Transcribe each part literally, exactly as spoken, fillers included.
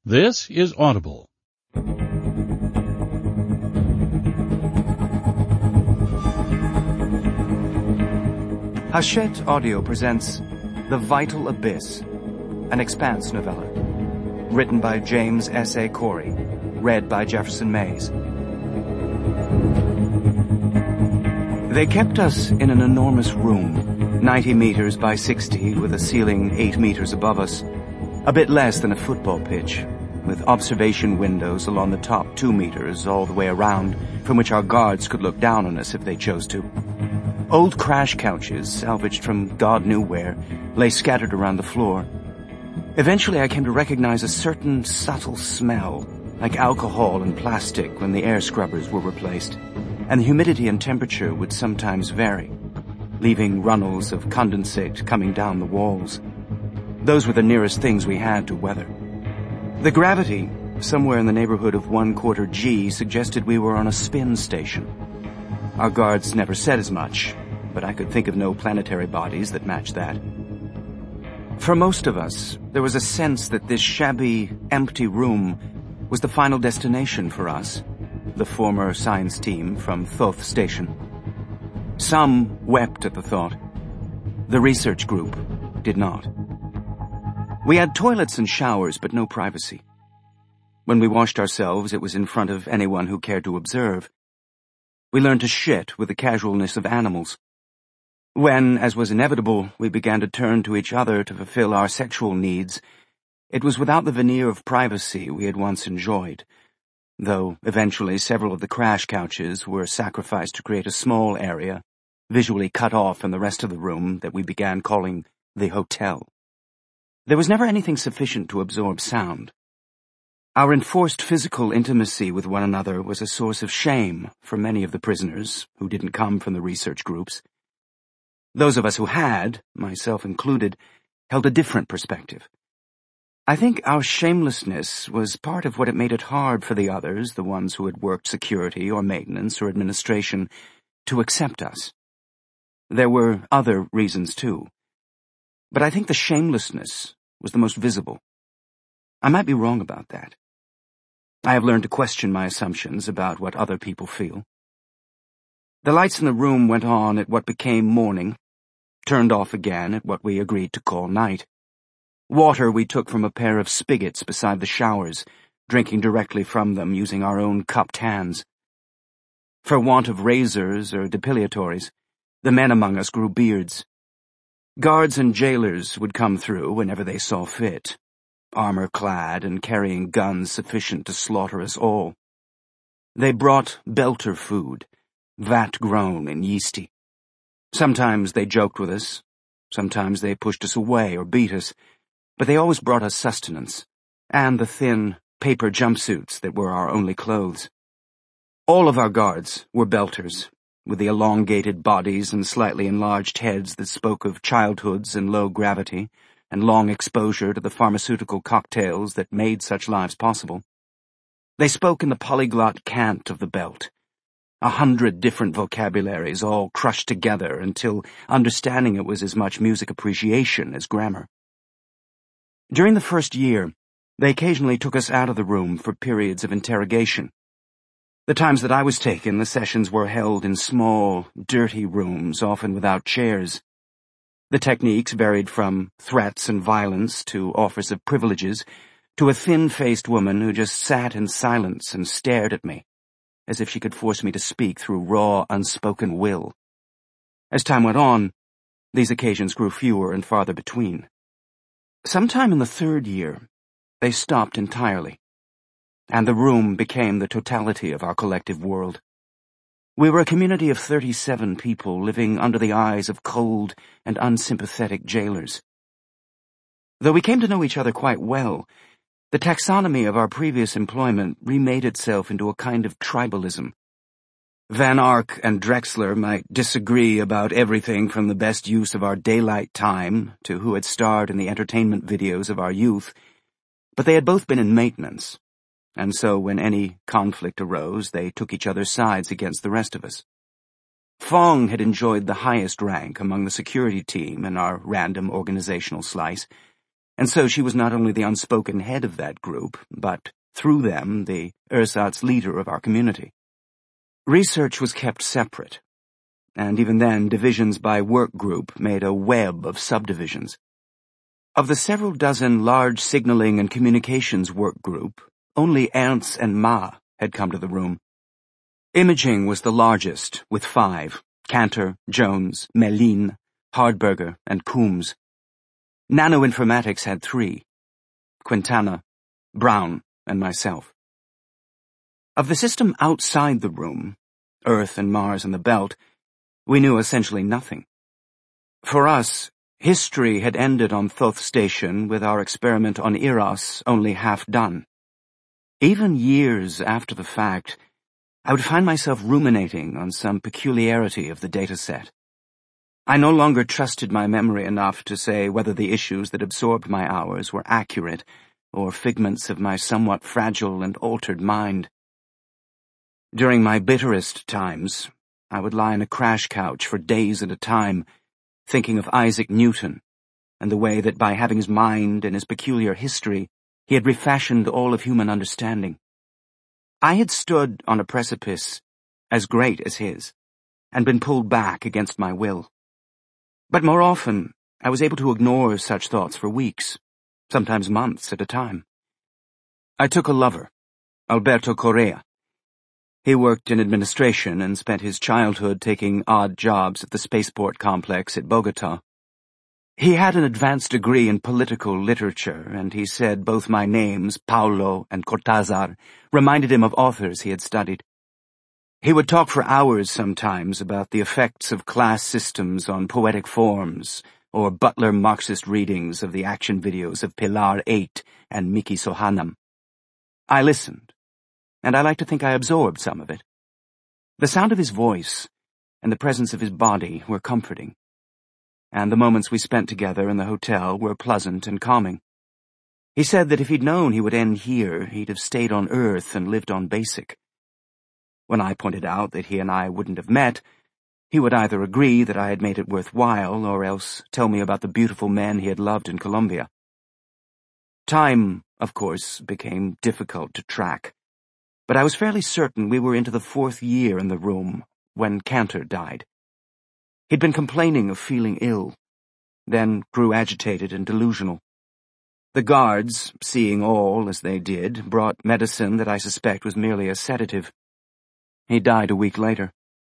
This is Audible. Hachette Audio presents The Vital Abyss, an Expanse novella. Written by James S A Corey. Read by Jefferson Mays. They kept us in an enormous room, ninety meters by sixty, with a ceiling eight meters above us, a bit less than a football pitch, with observation windows along the top two meters all the way around, from which our guards could look down on us if they chose to. Old crash couches, salvaged from God knew where, lay scattered around the floor. Eventually I came to recognize a certain subtle smell, like alcohol and plastic when the air scrubbers were replaced, and the humidity and temperature would sometimes vary, leaving runnels of condensate coming down the walls. Those were the nearest things we had to weather. The gravity, somewhere in the neighborhood of one quarter G, suggested we were on a spin station. Our guards never said as much, but I could think of no planetary bodies that matched that. For most of us, there was a sense that this shabby, empty room was the final destination for us, the former science team from Thoth Station. Some wept at the thought. The research group did not. We had toilets and showers, but no privacy. When we washed ourselves, it was in front of anyone who cared to observe. We learned to shit with the casualness of animals. When, as was inevitable, we began to turn to each other to fulfill our sexual needs, it was without the veneer of privacy we had once enjoyed, though eventually several of the crash couches were sacrificed to create a small area, visually cut off from the rest of the room, that we began calling the hotel. There was never anything sufficient to absorb sound. Our enforced physical intimacy with one another was a source of shame for many of the prisoners who didn't come from the research groups. Those of us who had, myself included, held a different perspective. I think our shamelessness was part of what it made it hard for the others, the ones who had worked security or maintenance or administration, to accept us. There were other reasons too, but I think the shamelessness was the most visible. I might be wrong about that. I have learned to question my assumptions about what other people feel. The lights in the room went on at what became morning, turned off again at what we agreed to call night. Water we took from a pair of spigots beside the showers, drinking directly from them using our own cupped hands. For want of razors or depilatories, the men among us grew beards. Guards and jailers would come through whenever they saw fit, armor-clad and carrying guns sufficient to slaughter us all. They brought belter food, vat-grown and yeasty. Sometimes they joked with us, sometimes they pushed us away or beat us, but they always brought us sustenance, and the thin, paper jumpsuits that were our only clothes. All of our guards were belters, with the elongated bodies and slightly enlarged heads that spoke of childhoods and low gravity, and long exposure to the pharmaceutical cocktails that made such lives possible. They spoke in the polyglot cant of the belt, a hundred different vocabularies all crushed together until understanding it was as much music appreciation as grammar. During the first year, they occasionally took us out of the room for periods of interrogation. The times that I was taken, the sessions were held in small, dirty rooms, often without chairs. The techniques varied from threats and violence to offers of privileges to a thin-faced woman who just sat in silence and stared at me, as if she could force me to speak through raw, unspoken will. As time went on, these occasions grew fewer and farther between. Sometime in the third year, they stopped entirely, and the room became the totality of our collective world. We were a community of thirty-seven people living under the eyes of cold and unsympathetic jailers. Though we came to know each other quite well, the taxonomy of our previous employment remade itself into a kind of tribalism. Van Ark and Drexler might disagree about everything from the best use of our daylight time to who had starred in the entertainment videos of our youth, but they had both been in maintenance. And so when any conflict arose, they took each other's sides against the rest of us. Fong had enjoyed the highest rank among the security team in our random organizational slice, and so she was not only the unspoken head of that group, but, through them, the ersatz leader of our community. Research was kept separate, and even then divisions by work group made a web of subdivisions. Of the several dozen large signaling and communications work group, only Ernst and Ma had come to the room. Imaging was the largest, with five, Cantor, Jones, Mellin, Hardberger, and Coombs. Nanoinformatics had three, Quintana, Brown, and myself. Of the system outside the room, Earth and Mars and the Belt, we knew essentially nothing. For us, history had ended on Thoth Station with our experiment on Eros only half done. Even years after the fact, I would find myself ruminating on some peculiarity of the dataset. I no longer trusted my memory enough to say whether the issues that absorbed my hours were accurate or figments of my somewhat fragile and altered mind. During my bitterest times, I would lie on a crash couch for days at a time, thinking of Isaac Newton and the way that by having his mind and his peculiar history, he had refashioned all of human understanding. I had stood on a precipice as great as his, and been pulled back against my will. But more often, I was able to ignore such thoughts for weeks, sometimes months at a time. I took a lover, Alberto Correa. He worked in administration and spent his childhood taking odd jobs at the spaceport complex at Bogota. He had an advanced degree in political literature, and he said both my names, Paulo and Cortázar, reminded him of authors he had studied. He would talk for hours sometimes about the effects of class systems on poetic forms, or Butler Marxist readings of the action videos of Pilar eight and Miki Sohanam. I listened, and I like to think I absorbed some of it. The sound of his voice and the presence of his body were comforting, and the moments we spent together in the hotel were pleasant and calming. He said that if he'd known he would end here, he'd have stayed on Earth and lived on Basic. When I pointed out that he and I wouldn't have met, he would either agree that I had made it worthwhile or else tell me about the beautiful men he had loved in Colombia. Time, of course, became difficult to track, but I was fairly certain we were into the fourth year in the room when Cantor died. He'd been complaining of feeling ill, then grew agitated and delusional. The guards, seeing all as they did, brought medicine that I suspect was merely a sedative. He died a week later.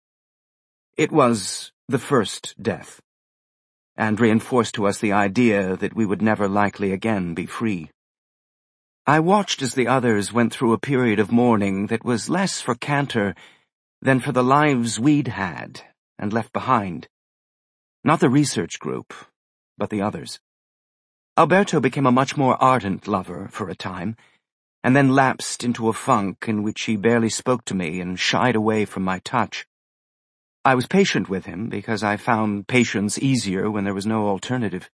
It was the first death, and reinforced to us the idea that we would never likely again be free. I watched as the others went through a period of mourning that was less for Cantor than for the lives we'd had and left behind. Not the research group, but the others. Alberto became a much more ardent lover for a time, and then lapsed into a funk in which he barely spoke to me and shied away from my touch. I was patient with him because I found patience easier when there was no alternative.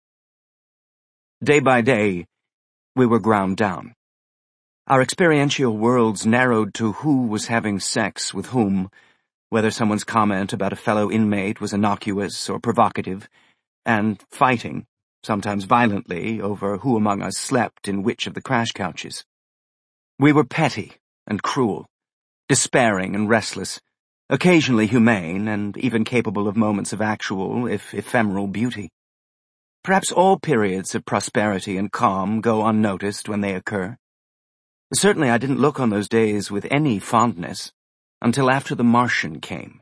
Day by day, we were ground down. Our experiential worlds narrowed to who was having sex with whom, whether someone's comment about a fellow inmate was innocuous or provocative, and fighting, sometimes violently, over who among us slept in which of the crash couches. We were petty and cruel, despairing and restless, occasionally humane and even capable of moments of actual, if ephemeral, beauty. Perhaps all periods of prosperity and calm go unnoticed when they occur. Certainly I didn't look on those days with any fondness until after the Martian came.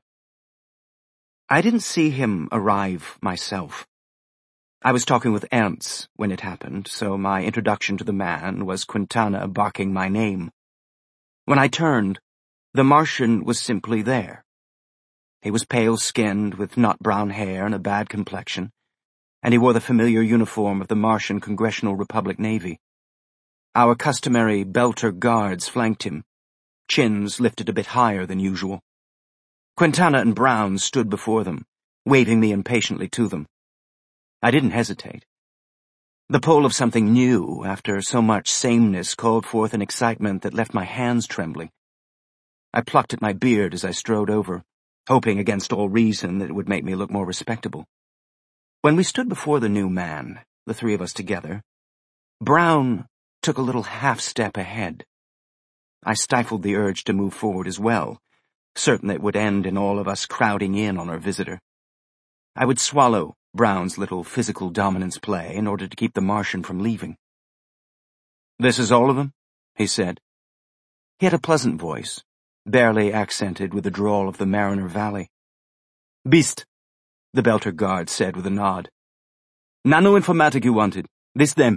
I didn't see him arrive myself. I was talking with Ernst when it happened, so my introduction to the man was Quintana barking my name. When I turned, the Martian was simply there. He was pale-skinned with nut-brown hair and a bad complexion, and he wore the familiar uniform of the Martian Congressional Republic Navy. Our customary Belter guards flanked him, chins lifted a bit higher than usual. Quintana and Brown stood before them, waving me impatiently to them. I didn't hesitate. The pull of something new after so much sameness called forth an excitement that left my hands trembling. I plucked at my beard as I strode over, hoping against all reason that it would make me look more respectable. When we stood before the new man, the three of us together, Brown took a little half-step ahead. I stifled the urge to move forward as well, certain it would end in all of us crowding in on our visitor. I would swallow Brown's little physical dominance play in order to keep the Martian from leaving. "This is all of them?" he said. He had a pleasant voice, barely accented with the drawl of the Mariner Valley. "Beast," the Belter guard said with a nod. "Nano-informatic you wanted. This them."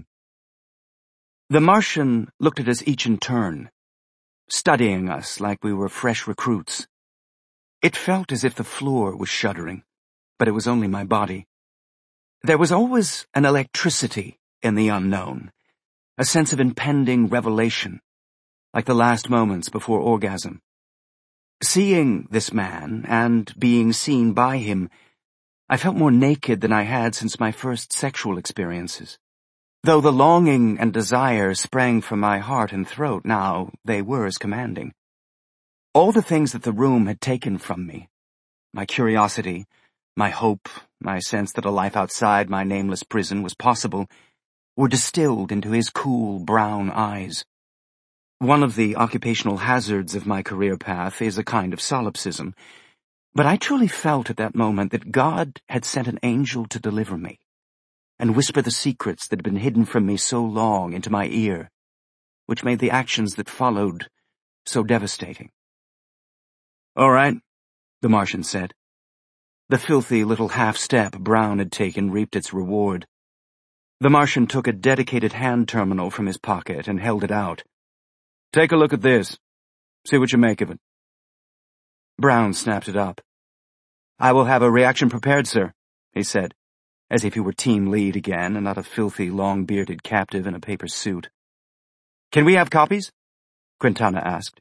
The Martian looked at us each in turn, studying us like we were fresh recruits. It felt as if the floor was shuddering, but it was only my body. There was always an electricity in the unknown, a sense of impending revelation, like the last moments before orgasm. Seeing this man, and being seen by him, I felt more naked than I had since my first sexual experiences. Though the longing and desire sprang from my heart and throat, now they were as commanding. All the things that the room had taken from me, my curiosity, my hope, my sense that a life outside my nameless prison was possible, were distilled into his cool brown eyes. One of the occupational hazards of my career path is a kind of solipsism, but I truly felt at that moment that God had sent an angel to deliver me, and whisper the secrets that had been hidden from me so long into my ear, which made the actions that followed so devastating. "All right," the Martian said. The filthy little half-step Brown had taken reaped its reward. The Martian took a dedicated hand terminal from his pocket and held it out. "Take a look at this. See what you make of it." Brown snapped it up. "I will have a reaction prepared, sir," he said, as if he were team lead again and not a filthy, long-bearded captive in a paper suit. "Can we have copies?" Quintana asked.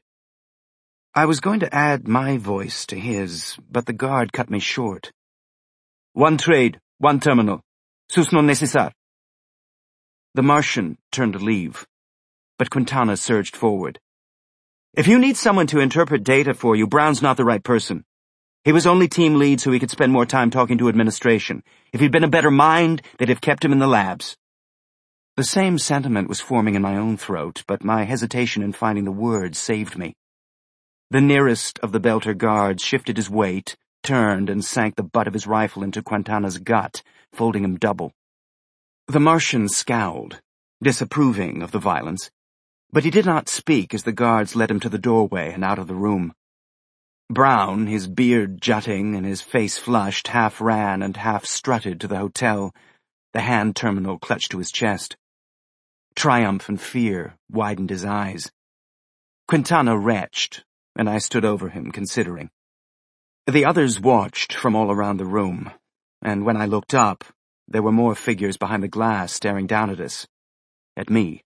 I was going to add my voice to his, but the guard cut me short. "One trade, one terminal. Sus non necesar." The Martian turned to leave, but Quintana surged forward. "If you need someone to interpret data for you, Brown's not the right person. He was only team lead so he could spend more time talking to administration. If he'd been a better mind, they'd have kept him in the labs." The same sentiment was forming in my own throat, but my hesitation in finding the words saved me. The nearest of the Belter guards shifted his weight, turned, and sank the butt of his rifle into Quintana's gut, folding him double. The Martian scowled, disapproving of the violence, but he did not speak as the guards led him to the doorway and out of the room. Brown, his beard jutting and his face flushed, half ran and half strutted to the hotel, the hand terminal clutched to his chest. Triumph and fear widened his eyes. Quintana retched, and I stood over him, considering. The others watched from all around the room, and when I looked up, there were more figures behind the glass staring down at us, at me.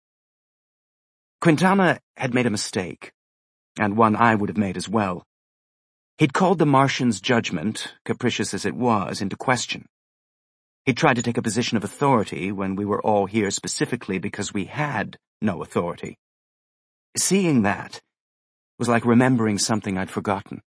Quintana had made a mistake, and one I would have made as well. He'd called the Martian's judgment, capricious as it was, into question. He'd tried to take a position of authority when we were all here specifically because we had no authority. Seeing that was like remembering something I'd forgotten.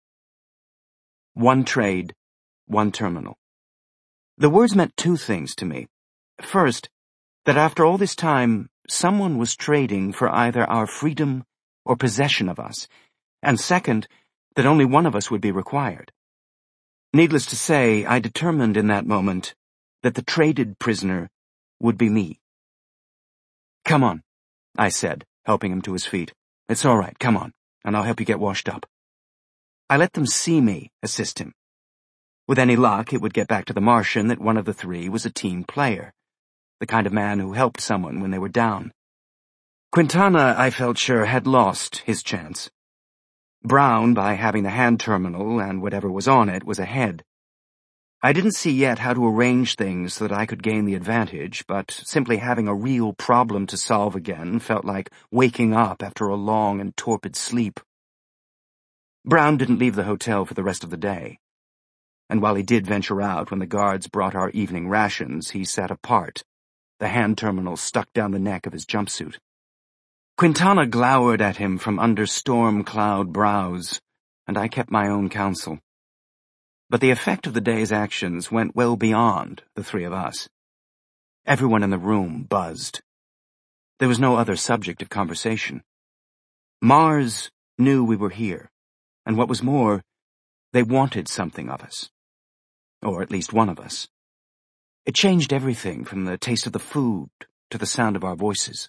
One trade, one terminal. The words meant two things to me. First, that after all this time, someone was trading for either our freedom or possession of us, and second, that only one of us would be required. Needless to say, I determined in that moment that the traded prisoner would be me. "Come on," I said, helping him to his feet. "It's all right, come on, and I'll help you get washed up." I let them see me assist him. With any luck, it would get back to the Martian that one of the three was a team player, the kind of man who helped someone when they were down. Quintana, I felt sure, had lost his chance. Brown, by having the hand terminal and whatever was on it, was ahead. I didn't see yet how to arrange things so that I could gain the advantage, but simply having a real problem to solve again felt like waking up after a long and torpid sleep. Brown didn't leave the hotel for the rest of the day, and while he did venture out when the guards brought our evening rations, he sat apart, the hand terminal stuck down the neck of his jumpsuit. Quintana glowered at him from under storm cloud brows, and I kept my own counsel. But the effect of the day's actions went well beyond the three of us. Everyone in the room buzzed. There was no other subject of conversation. Mars knew we were here, and what was more, they wanted something of us. Or at least one of us. It changed everything from the taste of the food to the sound of our voices.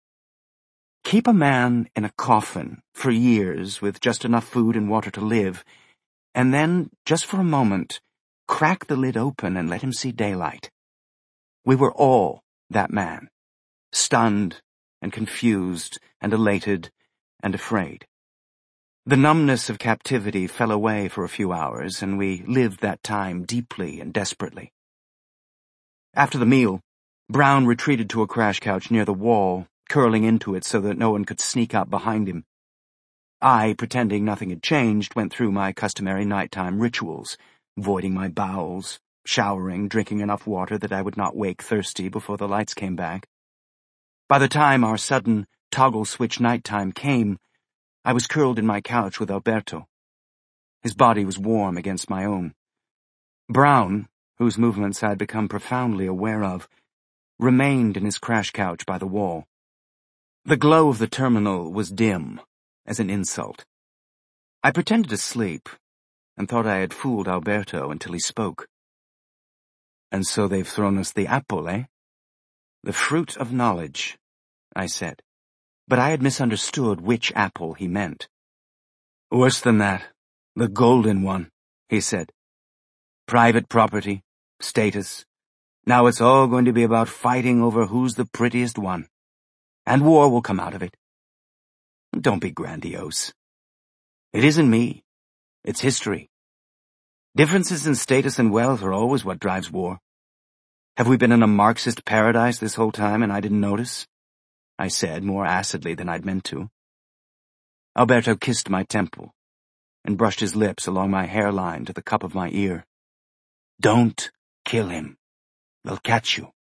Keep a man in a coffin for years with just enough food and water to live, and then, just for a moment, crack the lid open and let him see daylight. We were all that man, stunned and confused and elated and afraid. The numbness of captivity fell away for a few hours, and we lived that time deeply and desperately. After the meal, Brown retreated to a crash couch near the wall, curling into it so that no one could sneak up behind him. I, pretending nothing had changed, went through my customary nighttime rituals, voiding my bowels, showering, drinking enough water that I would not wake thirsty before the lights came back. By the time our sudden toggle-switch nighttime came, I was curled in my couch with Alberto. His body was warm against my own. Brown, whose movements I had become profoundly aware of, remained in his crash couch by the wall. The glow of the terminal was dim, as an insult. I pretended to sleep, and thought I had fooled Alberto until he spoke. "And so they've thrown us the apple, eh?" "The fruit of knowledge," I said, but I had misunderstood which apple he meant. "Worse than that, the golden one," he said. "Private property, status. Now it's all going to be about fighting over who's the prettiest one. And war will come out of it. Don't be grandiose. It isn't me. It's history. Differences in status and wealth are always what drives war. Have we been in a Marxist paradise this whole time and I didn't notice?" I said, more acidly than I'd meant to. Alberto kissed my temple and brushed his lips along my hairline to the cup of my ear. "Don't kill him. They'll catch you."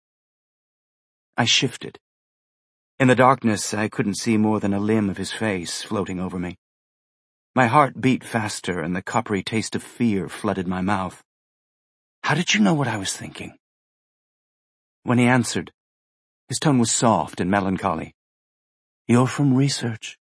I shifted. In the darkness, I couldn't see more than a limb of his face floating over me. My heart beat faster, and the coppery taste of fear flooded my mouth. "How did you know what I was thinking?" When he answered, his tone was soft and melancholy. "You're from research.